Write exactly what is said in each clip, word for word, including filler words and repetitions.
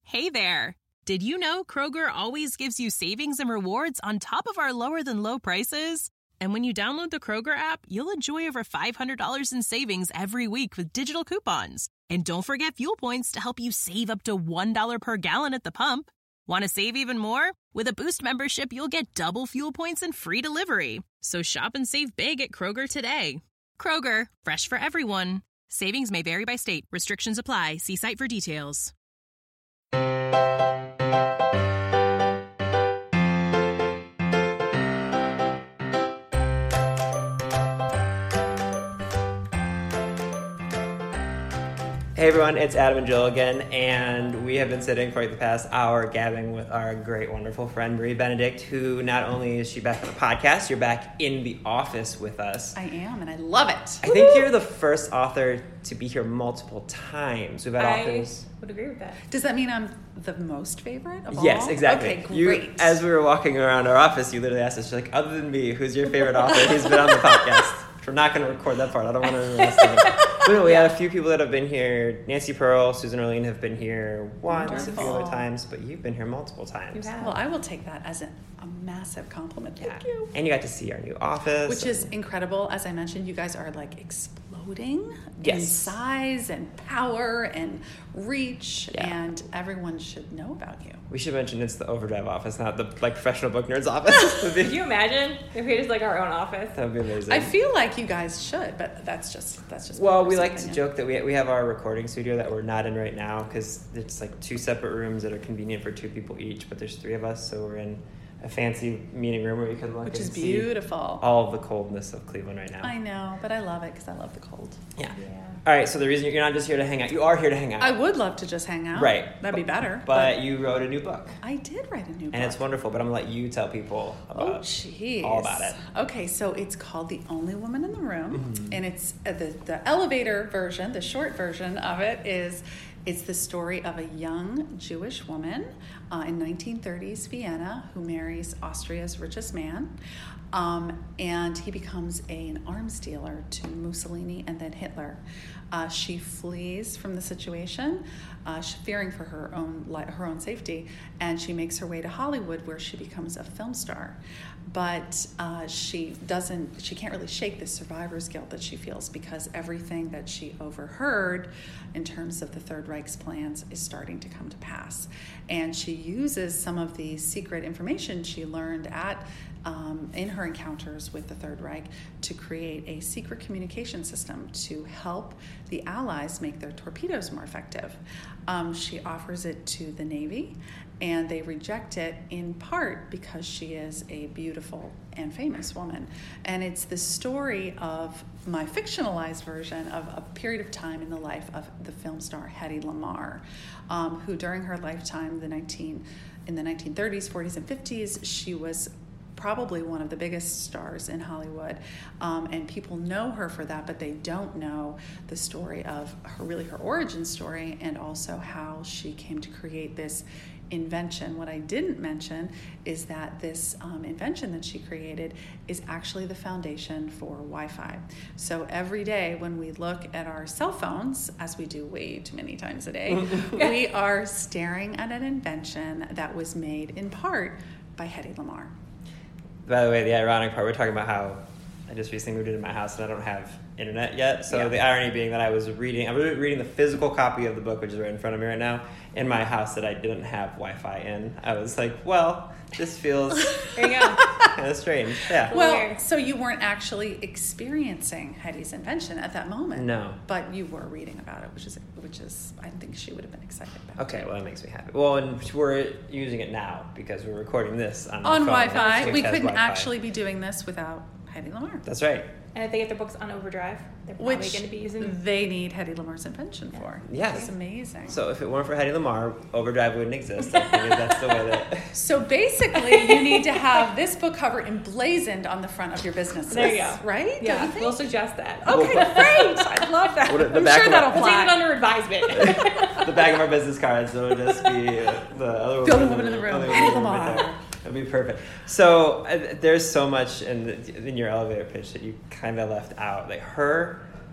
Hey there! Did you know Kroger always gives you savings and rewards on top of our lower-than-low prices? And when you download the Kroger app, you'll enjoy over five hundred dollars in savings every week with digital coupons. And don't forget fuel points to help you save up to one dollar per gallon at the pump. Want to save even more? With a Boost membership, you'll get double fuel points and free delivery. So shop and save big at Kroger today. Kroger, fresh for everyone. Savings may vary by state. Restrictions apply. See site for details. Hey everyone, it's Adam and Jill again, and we have been sitting for like the past hour gabbing with our great, wonderful friend Marie Benedict, who not only is she back on the podcast, you're back in the office with us. I am, and I love it. I think you're the first author to be here multiple times. We've had I authors. would agree with that. Does that mean I'm the most favorite of all? Yes, exactly. Okay, You, great. as we were walking around our office, you literally asked us, you're like, other than me, who's your favorite author who's been on the podcast? We're not going to record that part. I don't want to rest But no, we had a few people that have been here. Nancy Pearl, Susan Orlean have been here once, Wonderful. a few other times, but you've been here multiple times. You have. Well, I will take that as a, a massive compliment. Thank Yeah. you. And you got to see our new office. Which is incredible. As I mentioned, you guys are like exploding Yes. in size and power and reach, Yeah. and everyone should know about you. We should mention it's the Overdrive office, not the like professional book nerds office. Could you imagine if we had just like our own office? That would be amazing. I feel like you guys should, but that's just that's just. my Well, we personal like to opinion. joke that we we have our recording studio that we're not in right now because it's like two separate rooms that are convenient for two people each, but there's three of us, so we're in a fancy meeting room where you can look Which and is see beautiful. all of the coldness of Cleveland right now. I know, but I love it because I love the cold. Yeah. Yeah. All right, so the reason you're not just here to hang out, you are here to hang out. I would love to just hang out. Right. That'd be better. But you wrote a new book, I did write a new book. and it's wonderful, but I'm going to let you tell people Oh, about jeez. all about it. Okay, so it's called The Only Woman in the Room, Mm-hmm. and it's uh, the the elevator version, the short version of it is it's the story of a young Jewish woman uh, in nineteen thirties Vienna who marries Austria's richest man, um, and he becomes a, an arms dealer to Mussolini and then Hitler. Uh, she flees from the situation, uh, she, fearing for her own li- her own safety, and she makes her way to Hollywood, where she becomes a film star. But uh, she doesn't. She can't really shake the survivor's guilt that she feels because everything that she overheard, in terms of the Third Reich's plans, is starting to come to pass. And she uses some of the secret information she learned at. Um, in her encounters with the Third Reich to create a secret communication system to help the Allies make their torpedoes more effective. Um, she offers it to the Navy, and they reject it in part because she is a beautiful and famous woman. And it's the story of my fictionalized version of a period of time in the life of the film star Hedy Lamarr, um, who during her lifetime, the nineteen in the nineteen thirties, forties, and fifties, she was probably one of the biggest stars in Hollywood, um, and people know her for that, but they don't know the story of her, really her origin story, and also how she came to create this invention. What I didn't mention is that this um, invention that she created is actually the foundation for Wi-Fi. So every day when we look at our cell phones, as we do way too many times a day, we are staring at an invention that was made in part by Hedy Lamarr. By the way, the ironic part, we're talking about how I just recently moved into my house and I don't have internet yet. So Yeah. the irony being that I was reading, I was reading the physical copy of the book, which is right in front of me right now, in my house that I didn't have Wi-Fi in. I was like, well, this feels There you go. kind of strange. Yeah. Well, Weird. so you weren't actually experiencing Hedy's invention at that moment. No. But you were reading about it, which is which is I think she would have been excited about. Okay, well, that makes me happy. Well, and we're using it now because we're recording this on, On my phone, Wi-Fi, which we has couldn't Wi-Fi. actually be doing this without Hedy Lamarr. That's right. And if they get their books on Overdrive, they're probably Which going to be using. they need Hedy Lamarr's invention for. Yes. Which is amazing. So if it weren't for Hedy Lamarr, Overdrive wouldn't exist. I think that's the way that... So basically, you need to have this book cover emblazoned on the front of your business. There you go. Right? Don't you Yeah, think? we'll suggest that. Okay, great. I love that. What- the I'm back sure of that'll our- We'll take it fly. under advisement. the back of our business cards, so it'll just be uh, the other The only woman in the room, other Hedy woman right Lamarr. there. That'd be perfect. So uh, there's so much in the, in your elevator pitch that you kind of left out. Like her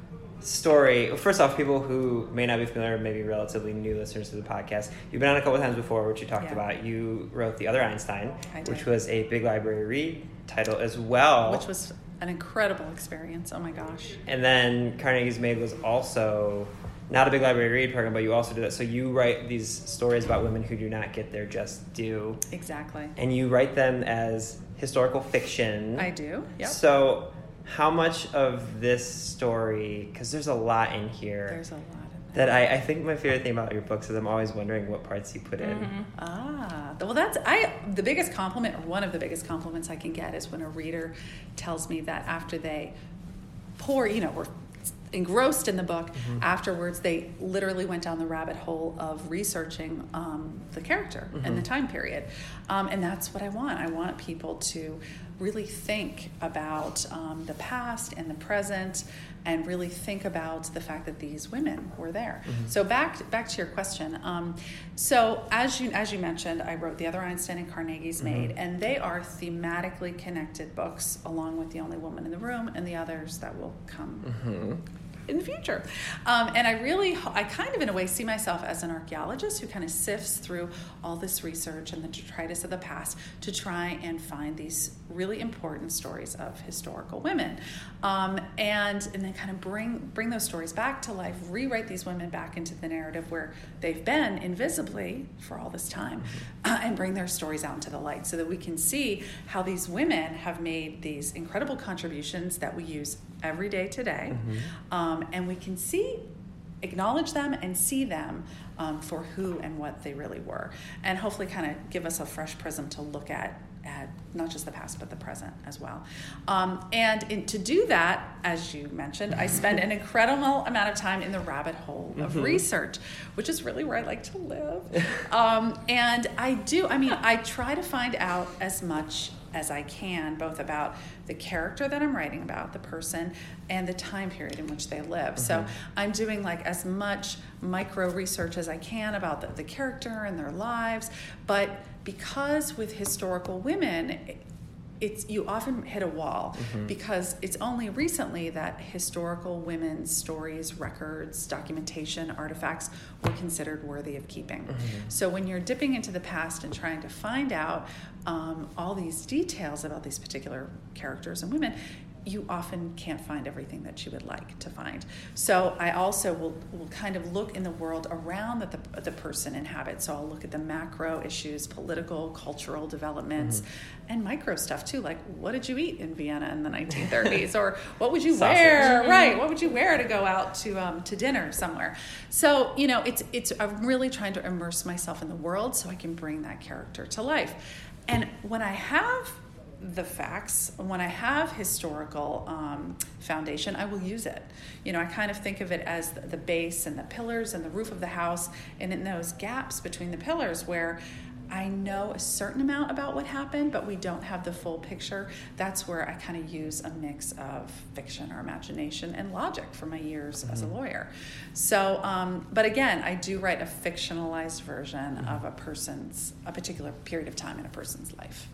story, first off, people who may not be familiar, maybe relatively new listeners to the podcast, you've been on a couple times before, which you talked Yeah. about. You wrote The Other Einstein, I did. which was a big library read title as well. Which was an incredible experience. Oh my gosh. And then Carnegie's Maid was also not a big library read program, but you also do that. So you write these stories about women who do not get their just due. Exactly. And you write them as historical fiction. I do. Yep. So how much of this story, because there's a lot in here. There's a lot in That I, I think my favorite thing about your books is I'm always wondering what parts you put in. Mm-hmm. Ah, well, that's I. The biggest compliment, or one of the biggest compliments I can get, is when a reader tells me that after they pour, you know, were engrossed in the book. Mm-hmm. Afterwards, they literally went down the rabbit hole of researching um, the character Mm-hmm. and the time period, um, and that's what I want. I want people to really think about um, the past and the present, and really think about the fact that these women were there. Mm-hmm. So back back to your question. Um, so as you as you mentioned, I wrote The Other Einstein and Carnegie's Mm-hmm. Maid, and they are thematically connected books, along with The Only Woman in the Room and the others that will come Mm-hmm. in the future. Um, and I really, I kind of in a way see myself as an archaeologist who kind of sifts through all this research and the detritus of the past to try and find these really important stories of historical women. Um, and and then kind of bring bring those stories back to life, rewrite these women back into the narrative where they've been invisibly for all this time, uh, and bring their stories out into the light so that we can see how these women have made these incredible contributions that we use every day today. Mm-hmm. Um, and we can see, acknowledge them and see them um, for who and what they really were. And hopefully kind of give us a fresh prism to look at, at not just the past, but the present as well. Um, and in, to do that, as you mentioned, I spend an incredible amount of time in the rabbit hole of Mm-hmm. research, which is really where I like to live. Um, and I do, I mean, I try to find out as much as I can, both about the character that I'm writing about, the person, and the time period in which they live. So Mm-hmm. I'm doing like as much micro research as I can about the, the character and their lives. But because with historical women, it's you often hit a wall Mm-hmm. because it's only recently that historical women's stories, records, documentation, artifacts were considered worthy of keeping. Mm-hmm. So when you're dipping into the past and trying to find out um, all these details about these particular characters and women, you often can't find everything that you would like to find. So I also will, will kind of look in the world around that the, the person inhabits. So I'll look at the macro issues, political, cultural developments, mm-hmm. and micro stuff too, like what did you eat in Vienna in the nineteen thirties? Or what would you Sausage. wear? Mm-hmm. Right, what would you wear to go out to um, to dinner somewhere? So, you know, it's it's I'm really trying to immerse myself in the world so I can bring that character to life. And when I have the facts, when I have historical um, foundation, I will use it. You know, I kind of think of it as the, the base and the pillars and the roof of the house, and in those gaps between the pillars where I know a certain amount about what happened, but we don't have the full picture. That's where I kind of use a mix of fiction or imagination and logic from my years mm-hmm. as a lawyer. So, um, but again, I do write a fictionalized version mm-hmm. of a person's, a particular period of time in a person's life.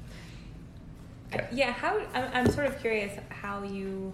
Okay. Yeah, how I'm, I'm sort of curious how you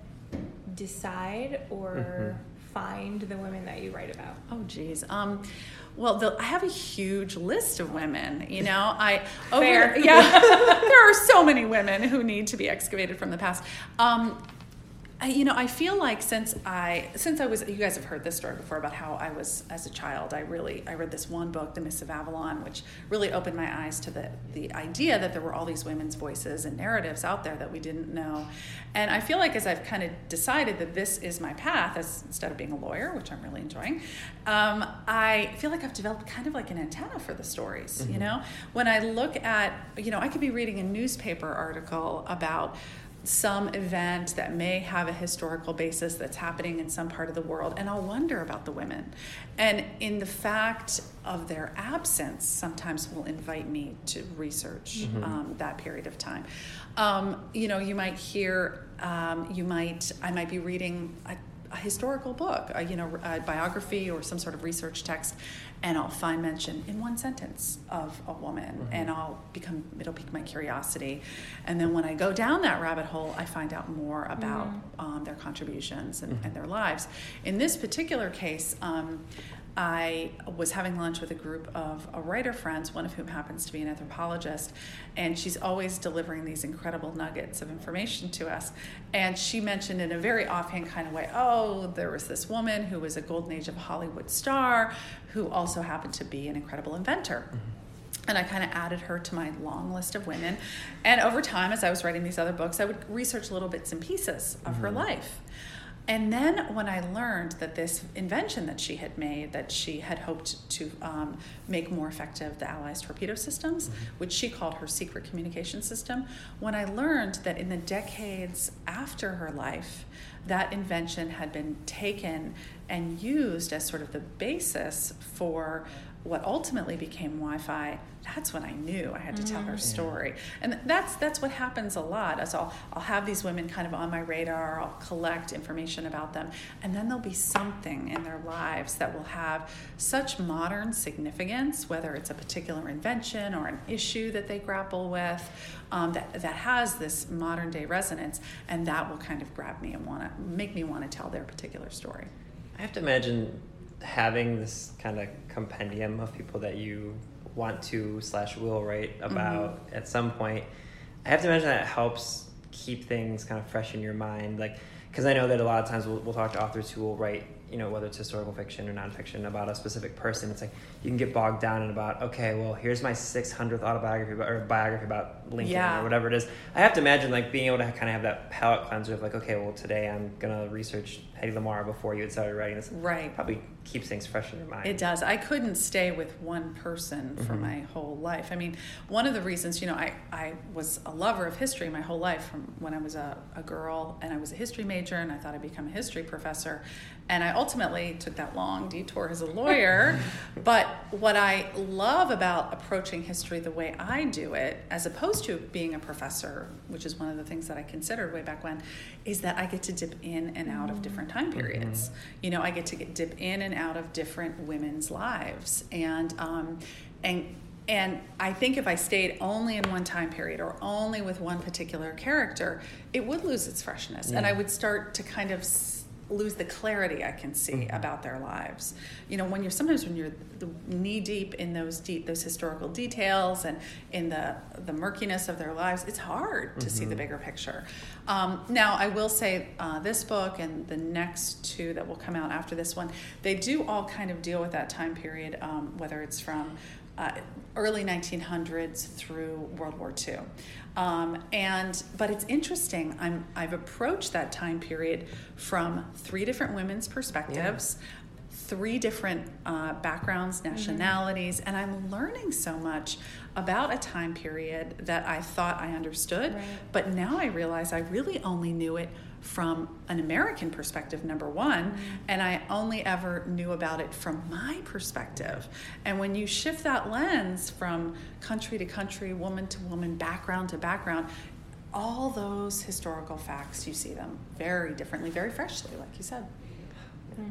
decide or Mm-hmm. find the women that you write about. Oh, geez. Um, well, the, I have a huge list of women. You know, I over Fair. yeah. There are so many women who need to be excavated from the past. Um, I, you know, I feel like since I since I was, you guys have heard this story before about how I was as a child. I really I read this one book, The Mists of Avalon, which really opened my eyes to the the idea that there were all these women's voices and narratives out there that we didn't know. And I feel like as I've kind of decided that this is my path, as instead of being a lawyer, which I'm really enjoying, um, I feel like I've developed kind of like an antenna for the stories. Mm-hmm. You know, when I look at, you know, I could be reading a newspaper article about some event that may have a historical basis that's happening in some part of the world, and I'll wonder about the women. And in the fact of their absence, sometimes will invite me to research mm-hmm. um, that period of time. Um, you know, you might hear, um, you might, I might be reading a a historical book, a, you know, a biography or some sort of research text, and I'll find mention in one sentence of a woman, mm-hmm. and I'll become, it'll pique my curiosity. And then when I go down that rabbit hole, I find out more about mm-hmm. um, their contributions and, mm-hmm. and their lives. In this particular case, um, I was having lunch with a group of uh, writer friends, one of whom happens to be an anthropologist, and she's always delivering these incredible nuggets of information to us. And she mentioned in a very offhand kind of way, oh, there was this woman who was a golden age of Hollywood star who also happened to be an incredible inventor. Mm-hmm. And I kind of added her to my long list of women. And over time, as I was writing these other books, I would research little bits and pieces of mm-hmm. her life. And then when I learned that this invention that she had made, that she had hoped to um, make more effective the Allies' torpedo systems, mm-hmm. which she called her secret communication system, when I learned that in the decades after her life, that invention had been taken and used as sort of the basis for what ultimately became Wi-Fi, that's when I knew I had to tell her story. And that's that's what happens a lot. As I'll I'll have these women kind of on my radar, I'll collect information about them, and then there'll be something in their lives that will have such modern significance, whether it's a particular invention or an issue that they grapple with, um, that, that has this modern day resonance, and that will kind of grab me and want to make me want to tell their particular story. I have to imagine having this kind of compendium of people that you want to slash will write about mm-hmm. at some point. I have to imagine that helps keep things kind of fresh in your mind, like, because I know that a lot of times we'll, we'll talk to authors who will write, you know, whether it's historical fiction or nonfiction about a specific person. It's like you can get bogged down in about, okay, well, here's my six hundredth autobiography about, or biography about Lincoln yeah. or whatever it is. I have to imagine like being able to kind of have that palate cleanser of like, okay, well, today I'm gonna research Hedy Lamarr before you had started writing this. Right. Probably keeps things fresh in your mind. It does. I couldn't stay with one person for mm-hmm. my whole life. I mean, one of the reasons, you know, I, I was a lover of history my whole life from when I was a, a girl, and I was a history major, and I thought I'd become a history professor. And I ultimately took that long detour as a lawyer. But what I love about approaching history the way I do it, as opposed to being a professor, which is one of the things that I considered way back when, is that I get to dip in and out of different time periods. Mm-hmm. You know, I get to get dip in and out of different women's lives. And um, and and I think if I stayed only in one time period or only with one particular character, it would lose its freshness. Yeah. And I would start to kind of lose the clarity I can see mm-hmm. about their lives. You know, when you're sometimes when you're knee deep in those deep those historical details and in the the murkiness of their lives, it's hard to mm-hmm. see the bigger picture. Um, now, I will say uh, this book and the next two that will come out after this one, they do all kind of deal with that time period, um, whether it's from uh, early nineteen hundreds through World War Two. Um, and but it's interesting. I'm I've approached that time period from three different women's perspectives, yeah. three different uh, backgrounds, nationalities, mm-hmm. and I'm learning so much about a time period that I thought I understood, right. but now I realize I really only knew it from an American perspective, number one, mm-hmm. and I only ever knew about it from my perspective. And when you shift that lens from country to country, woman to woman, background to background, all those historical facts, you see them very differently, very freshly, like you said. Mm-hmm.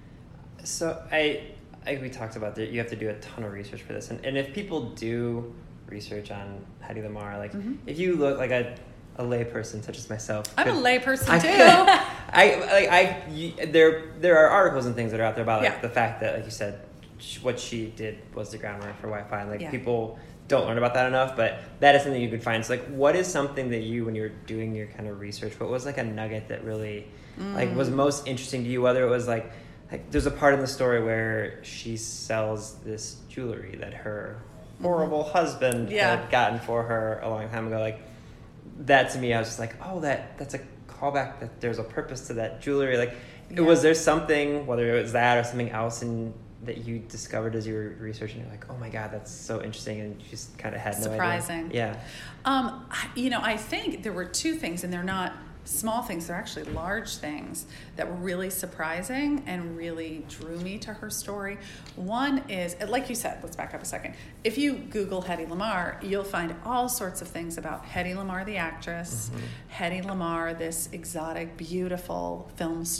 So I, I we talked about that you have to do a ton of research for this, and, and if people do research on Hedy Lamarr, like mm-hmm. if you look like a a layperson such as myself, I'm a layperson I, too. I like I you, there there are articles and things that are out there about like yeah. the fact that, like you said, sh- what she did was the groundwork for Wi-Fi, and like yeah. people don't learn about that enough, but that is something you could find. So like, what is something that you, when you're doing your kind of research, what was like a nugget that really mm. like was most interesting to you? Whether it was like like there's a part in the story where she sells this jewelry that her horrible mm-hmm. husband yeah. had gotten for her a long time ago. Like that to me, I was just like, oh, that that's a callback, that there's a purpose to that jewelry. Like, yeah. was there something, whether it was that or something else, in that you discovered as you were researching? You're like, oh my God, that's so interesting, and you just kind of had no surprising. idea. Yeah. Um, you know, I think there were two things, and they're not small things, they're actually large things that were really surprising and really drew me to her story. One is, like you said, let's back up a second. If you Google Hedy Lamarr, you'll find all sorts of things about Hedy Lamarr, the actress, mm-hmm. Hedy Lamarr, this exotic, beautiful film star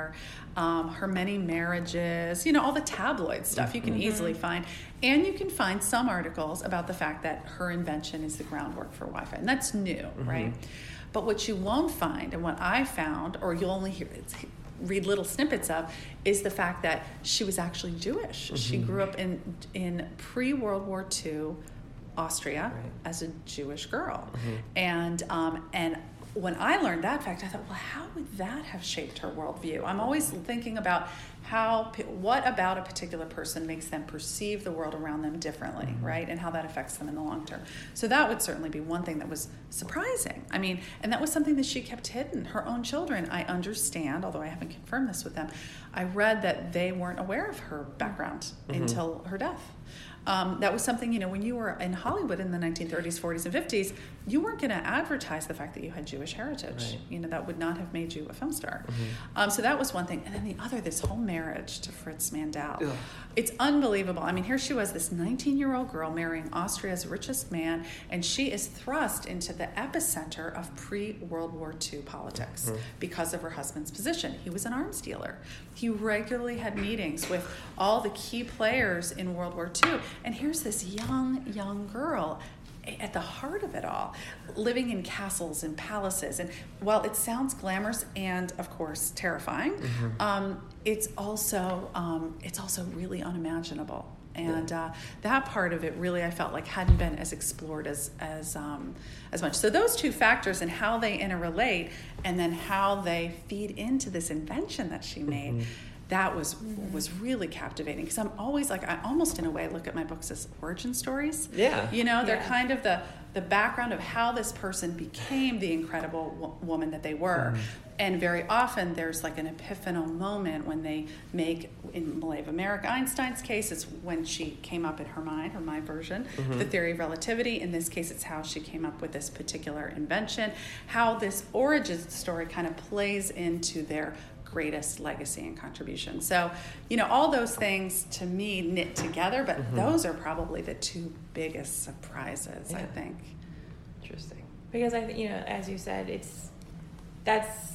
there, um, her many marriages, you know, all the tabloid stuff you can Mm-hmm. easily find. And you can find some articles about the fact that her invention is the groundwork for Wi-Fi. And that's new, Mm-hmm. right? But what you won't find, and what I found, or you'll only hear it's, read little snippets of, is the fact that she was actually Jewish. Mm-hmm. She grew up in in pre-World War Two Austria Right. as a Jewish girl. Mm-hmm. And um, and when I learned that fact, I thought, well, how would that have shaped her worldview? I'm always thinking about how, what about a particular person makes them perceive the world around them differently, Mm-hmm. right? And how that affects them in the long term. So that would certainly be one thing that was surprising. I mean, and that was something that she kept hidden. Her own children, I understand, although I haven't confirmed this with them, I read that they weren't aware of her background Mm-hmm. until her death. Um, that was something, you know, when you were in Hollywood in the nineteen thirties, forties, and fifties, you weren't going to advertise the fact that you had Jewish heritage. Right. You know, that would not have made you a film star. Mm-hmm. Um, so that was one thing. And then the other, this whole marriage to Fritz Mandel. Ugh. It's unbelievable. I mean, here she was, this nineteen-year-old girl marrying Austria's richest man, and she is thrust into the epicenter of pre-World War Two politics Mm-hmm. because of her husband's position. He was an arms dealer. He regularly had meetings with all the key players in World War Two. And here's this young, young girl at the heart of it all, living in castles and palaces. And while it sounds glamorous and, of course, terrifying, Mm-hmm. um, it's also um, it's also really unimaginable. And uh, that part of it really, I felt like hadn't been as explored as as um, as much. So those two factors and how they interrelate, and then how they feed into this invention that she made. Mm-hmm. That was was really captivating, because I'm always like, I almost in a way look at my books as origin stories. Yeah. You know, they're Yeah. kind of the the background of how this person became the incredible w- woman that they were. Mm-hmm. And very often there's like an epiphanal moment when they make, in Malayva Merrick Einstein's case, it's when she came up in her mind, or my version, Mm-hmm. the theory of relativity. In this case, it's how she came up with this particular invention, how this origin story kind of plays into their greatest legacy and contribution. So, you know, all those things to me knit together, but Mm-hmm. those are probably the two biggest surprises, I Yeah. think. Interesting. Because I, think, you know, as you said, it's that's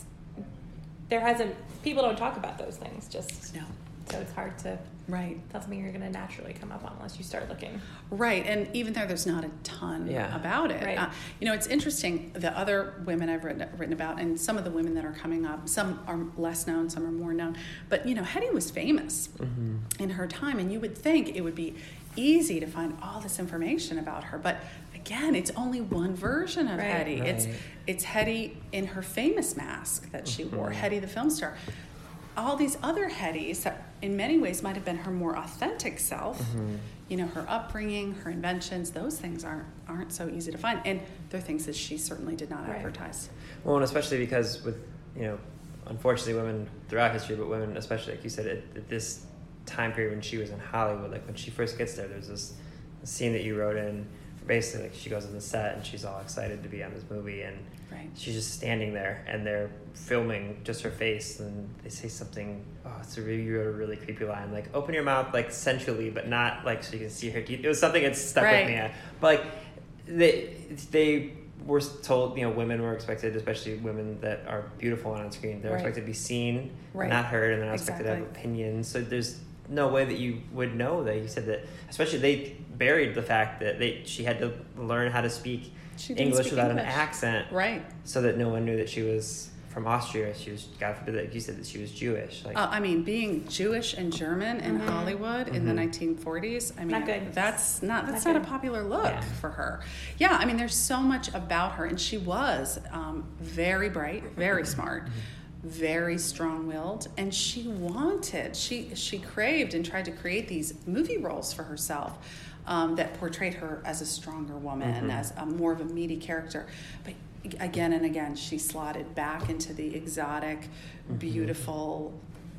there hasn't people don't talk about those things. Just No. so it's hard to. Right. That's something you're going to naturally come up on unless you start looking. Right, and even though there's not a ton Yeah. about it, Right. uh, you know, it's interesting. The other women I've written, written about, and some of the women that are coming up, some are less known, some are more known. But you know, Hetty was famous Mm-hmm. in her time, and you would think it would be easy to find all this information about her. But again, it's only one version of Right. Hetty. It's Right. it's Hetty in her famous mask that she wore, Mhm. Hetty the film star. All these other Hettys that in many ways might have been her more authentic self, Mm-hmm. you know, her upbringing, her inventions, those things aren't aren't so easy to find. And they're things that she certainly did not Right. advertise. Well, and especially because with, you know, unfortunately women throughout history, but women especially, like you said, at, at this time period when she was in Hollywood, like when she first gets there, there's this scene that you wrote in, basically like she goes on the set and she's all excited to be on this movie, and Right. she's just standing there and they're filming just her face, and they say something, oh, it's a really, you wrote a really creepy line, like open your mouth like sensually, but not like so you can see her teeth. It was something that stuck Right. with me. But like they they were told, you know, women were expected, especially women that are beautiful and on screen, they're Right. expected to be seen, Right. not heard, and they're not expected to have Exactly. opinions. So there's no way that you would know that. You said that, especially they buried the fact that they she had to learn how to speak She didn't English speak without English. an accent, Right. so that no one knew that she was from Austria. She was, God forbid, that you said that she was Jewish. Like, Uh, I mean, being Jewish and German in Mhm. Hollywood in the Mhm. nineteen forties, I mean, Not good. that's not that's Not not, a good. popular look Yeah. for her. Yeah, I mean, there's so much about her, and she was um, very bright, very smart, very strong-willed, and she wanted, she she craved and tried to create these movie roles for herself. Um, that portrayed her as a stronger woman, Mhm. as a more of a meaty character. But again and again, she slotted back into the exotic, beautiful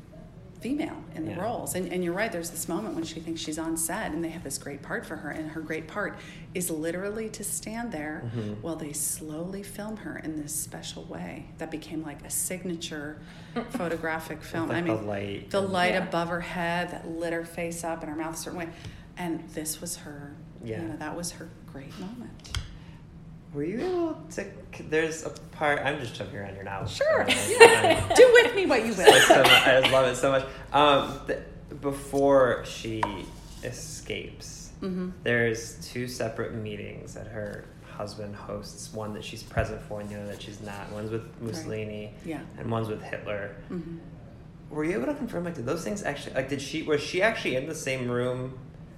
female in the Yeah. roles. And, and you're right, there's this moment when she thinks she's on set and they have this great part for her, and her great part is literally to stand there Mhm. while they slowly film her in this special way that became like a signature photographic film. like I mean, the light. the light Yeah. above her head that lit her face up and her mouth a certain way. And this was her, Yeah. you know, that was her great moment. Were you able to? There's a part. I'm just jumping around here now. Sure. Um, Yeah. Do with me what you will. so much, I just love it so much. Um, th- before she escapes, mm-hmm. there's two separate meetings that her husband hosts. One that she's present for, and the other that she's not. One's with Mussolini, right. yeah, and one's with Hitler. Mm-hmm. Were you able to confirm? Like, did those things actually? Like, did she? Was she actually in the same room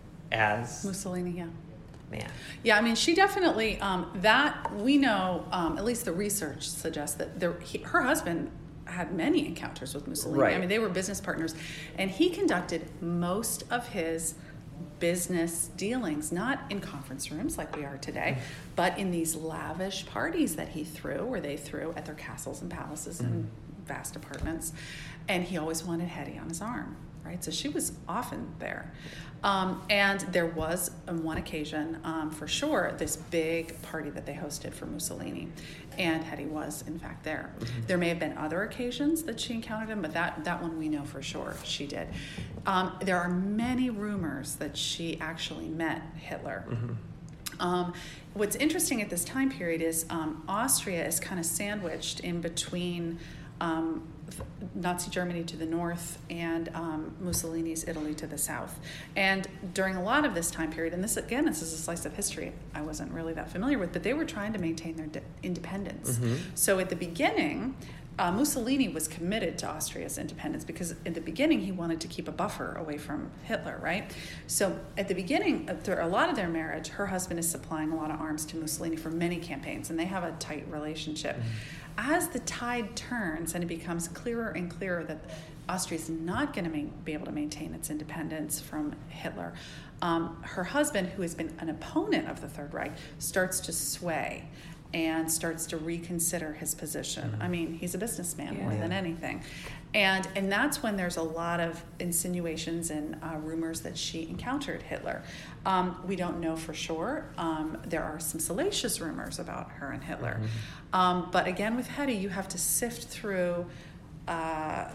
as Mussolini? Yeah. Man. Yeah, I mean, she definitely, um, that, we know, um, at least the research suggests that there, he, her husband had many encounters with Mussolini. Right. I mean, they were business partners. And he conducted most of his business dealings, not in conference rooms like we are today, but in these lavish parties that he threw, or they threw at their castles and palaces mm-hmm. and vast apartments. And he always wanted Hetty on his arm, right? So she was often there. Um, and there was, on one occasion, um, for sure, this big party that they hosted for Mussolini. And Hetty was, in fact, there. Mm-hmm. There may have been other occasions that she encountered him, but that, that one we know for sure she did. Um, there are many rumors that she actually met Hitler. Mm-hmm. Um, what's interesting at this time period is um, Austria is kind of sandwiched in between um, Nazi Germany to the north and um, Mussolini's Italy to the south. And during a lot of this time period, and this again, this is a slice of history I wasn't really that familiar with, but they were trying to maintain their de- independence. Mm-hmm. So at the beginning, uh, Mussolini was committed to Austria's independence because in the beginning he wanted to keep a buffer away from Hitler, right? So at the beginning, through a lot of their marriage, her husband is supplying a lot of arms to Mussolini for many campaigns, and they have a tight relationship. Mm-hmm. As the tide turns and it becomes clearer and clearer that Austria is not going to ma- be able to maintain its independence from Hitler, um, her husband, who has been an opponent of the Third Reich, starts to sway and starts to reconsider his position. Mm-hmm. I mean, he's a businessman yeah. more than anything. And and that's when there's a lot of insinuations and uh, rumors that she encountered Hitler. Um, we don't know for sure. Um, there are some salacious rumors about her and Hitler. Mm-hmm. Um, but again, with Hetty, you have to sift through uh,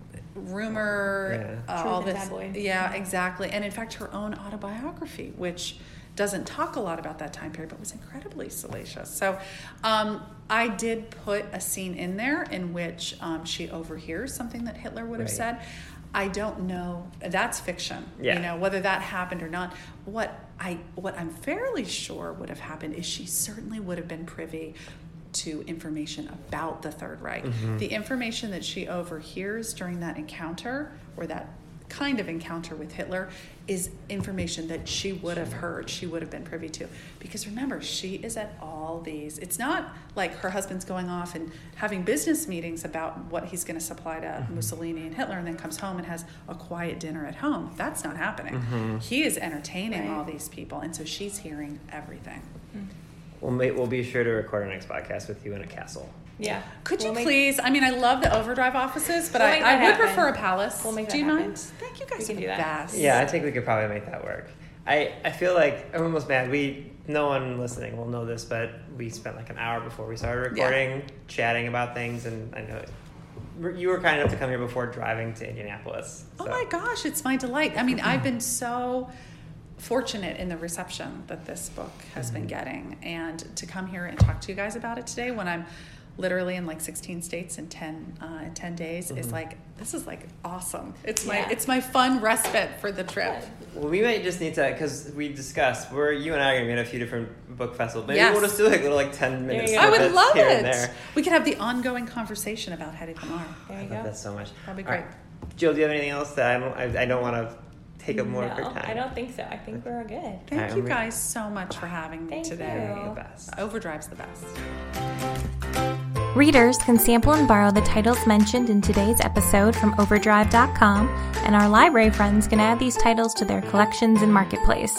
rumor, yeah. uh, Truth all and this. tabloid. Yeah, exactly. And in fact, her own autobiography, which doesn't talk a lot about that time period, but was incredibly salacious. So um, I did put a scene in there in which um, she overhears something that Hitler would have right. said. I don't know. That's fiction. Yeah. You know, whether that happened or not. What I what I'm fairly sure would have happened is she certainly would have been privy to information about the Third Reich. Mm-hmm. The information that she overhears during that encounter, or that kind of encounter with Hitler, is information that she would have heard, she would have been privy to. Because remember, she is at all these, it's not like her husband's going off and having business meetings about what he's going to supply to mm-hmm. Mussolini and Hitler, and then comes home and has a quiet dinner at home. That's not happening. Mm-hmm. He is entertaining right. all these people, and so she's hearing everything. Mm-hmm. We'll, make, we'll be sure to record our next podcast with you in a castle. Yeah. Could we'll you make, please? I mean, I love the Overdrive offices, but we'll I, I would happen. prefer a palace. We'll make that do you happen. mind? Thank you guys we for can the do that. best. Yeah, I think we could probably make that work. I, I feel like everyone was mad. We no one listening will know this, but we spent like an hour before we started recording, yeah. chatting about things, and I know you were kind enough to come here before driving to Indianapolis. So. Oh my gosh, it's my delight. I mean, I've been so fortunate in the reception that this book has mm-hmm. been getting, and to come here and talk to you guys about it today when I'm literally in like sixteen states in ten uh, in ten days mm-hmm. is like, this is like awesome. It's my yeah. it's my fun respite for the trip. Well, we might just need to, because we discussed, we're you and I are going to be at a few different book festivals. Maybe yes. we'll just do like little like ten minutes. I would love here it. And there. We could have the ongoing conversation about Hetty Lamar. There you I go. love that so much. That'd be great. Right. Jill, do you have anything else that I don't I, I don't want to take up more no, of your time? I don't think so. I think we're good. Thank right, you I'm guys so much for having me Thank today. you. The best. Overdrive's the best. Readers can sample and borrow the titles mentioned in today's episode from overdrive dot com, and our library friends can add these titles to their collections in Marketplace.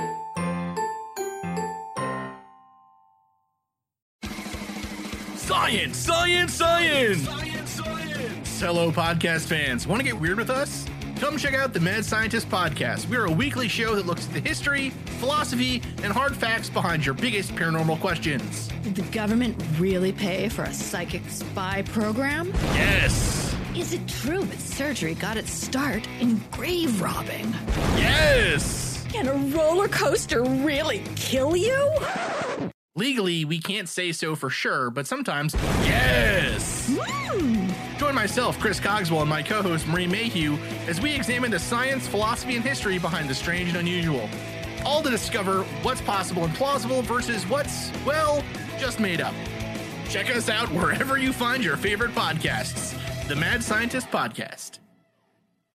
Science, science, science! Science, science! Hello, podcast fans. Want to get weird with us? Come check out the Mad Scientist Podcast. We're a weekly show that looks at the history, philosophy, and hard facts behind your biggest paranormal questions. Did the government really pay for a psychic spy program? Yes! Is it true that surgery got its start in grave robbing? Yes! Can a roller coaster really kill you? Legally, we can't say so for sure, but sometimes, yes! Mm. Join myself, Chris Cogswell, and my co-host, Marie Mayhew, as we examine the science, philosophy, and history behind the strange and unusual. All to discover what's possible and plausible versus what's, well, just made up. Check us out wherever you find your favorite podcasts. The Mad Scientist Podcast.